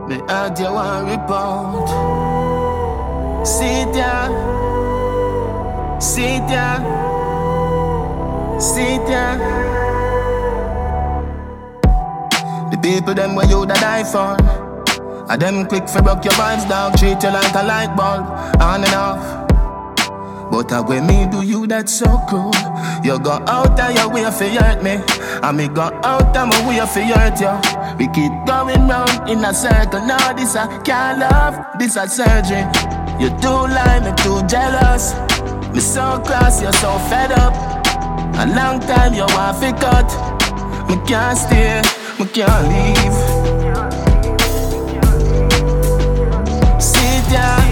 Me heard you want report. Sit ya, sit ya, sit ya. The people them where you da die for. And them quick for broke your vibes, dog. Treat you like a light bulb, on and off. But when me do you, that's so cool. You go out of your way for hurt me, and me go out of my way for hurt you. We keep going round in a circle. Now this a can't love, this a surgery. You too lie, me too jealous. Me so cross, you're so fed up. A long time you want to cut. Me can't stay, me can't leave. Sit down.